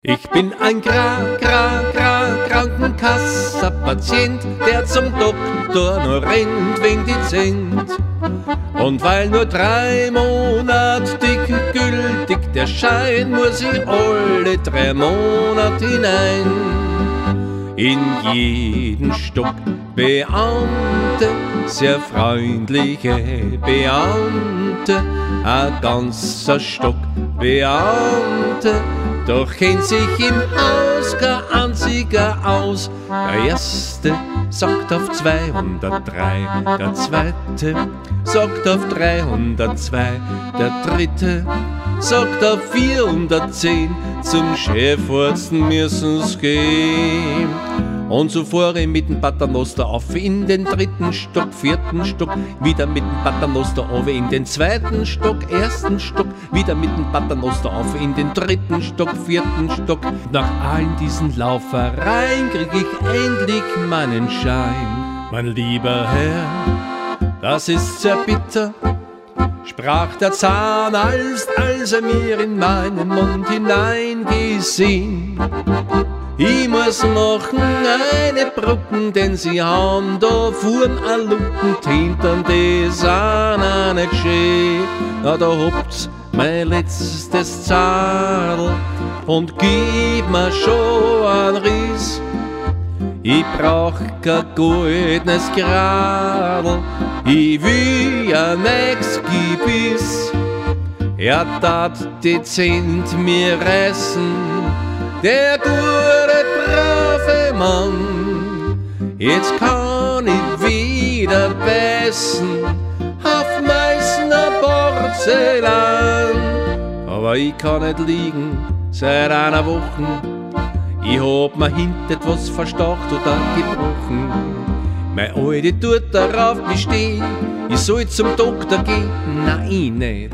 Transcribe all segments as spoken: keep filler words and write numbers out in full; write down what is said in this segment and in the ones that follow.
Ich bin ein Gra, Gra, Gra, Krankenkassenpatient, der zum Doktor nur rennt wegen die Cent. Und weil nur drei Monate dick gültig der Schein, muss ich alle drei Monate hinein. In jeden Stock Beamte, sehr freundliche Beamte, ein ganzer Stock Beamte, doch kennt sich im Haus kein einziger aus. Der erste sagt auf zweihundertdrei, der zweite sagt auf dreihundertzwei, der dritte sagt auf vierhundertzehn, zum Chefarzt müssen's gehen. Und so fuhr ich mit dem Paternoster auf in den dritten Stock, vierten Stock, wieder mit dem Paternoster auf in den zweiten Stock, ersten Stock, wieder mit dem Paternoster auf in den dritten Stock, vierten Stock. Nach allen diesen Laufereien krieg ich endlich meinen Schein. Mein lieber Herr, das ist sehr bitter, sprach der Zahnarzt, als er mir in meinen Mund hineingesehen. Ich muss machen eine Brücken, denn sie haben da vorn a Lupen, hintern die sind nicht schön. Na, da habt's mein letztes Zadel und gib mir schon einen Riss. Ich brauch kein goldenes Gradl, ich will ja nix Gebiss. Er tat dezent mir reißen, der gute, brave Mann. Jetzt kann ich wieder beißen auf Meißner Porzellan. Aber ich kann nicht liegen seit einer Woche, ich hab mir hinten etwas verstaucht oder gebrochen. Meine Alte tut darauf bestehen, ich soll zum Doktor gehen, nein, ich nicht.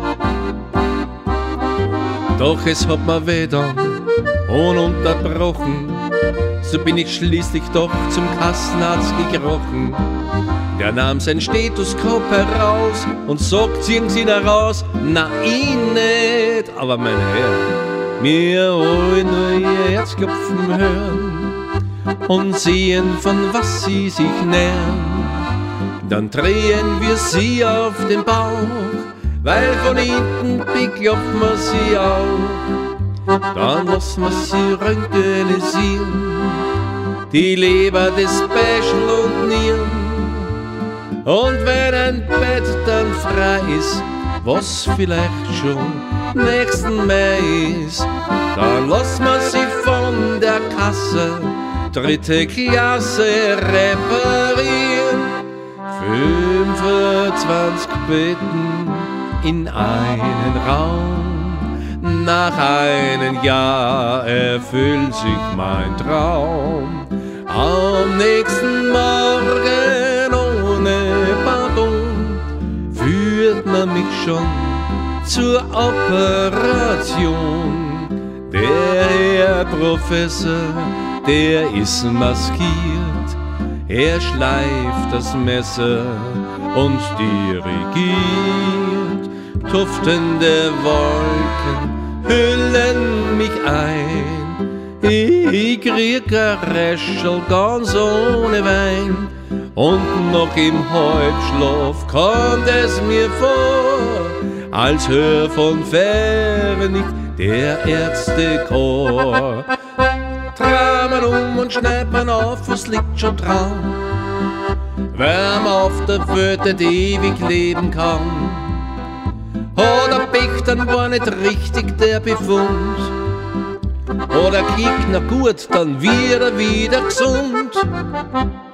Doch es hat mir weh dann, ununterbrochen, so bin ich schließlich doch zum Kassenarzt gekrochen. Der nahm sein Stethoskop heraus und sagt, ziehen Sie da raus, na ich nicht. Aber mein Herr, wir wollen nur Ihr Herzklopfen hören und sehen, von was Sie sich nähern. Dann drehen wir Sie auf den Bauch, weil von hinten beklopfen wir Sie auch. Dann lassen wir Sie röntgenisieren, die Leber, das Speichel und Nieren. Und wenn ein Bett dann frei ist, was vielleicht schon nächsten Mai ist, dann lassen wir Sie von der Kasse dritte Klasse reparieren. fünfundzwanzig Betten in einen Raum, nach einem Jahr erfüllt sich mein Traum. Am nächsten Morgen ohne Pardon führt man mich schon zur Operation. Der Herr Professor, der ist maskiert, er schleift das Messer und dirigiert. Duftende Wolken hüllen mich ein, ich krieg ein Räschel ganz ohne Wein. Und noch im Halbschlaf kommt es mir vor, als hör von ferne nicht der Ärztechor. Dreh man um und schneid man auf, was liegt schon dran, wer man auf der Welt nicht ewig leben kann. Oder Pech, dann war nicht richtig der Befund, oder Kick, na gut, dann wird er wieder gesund.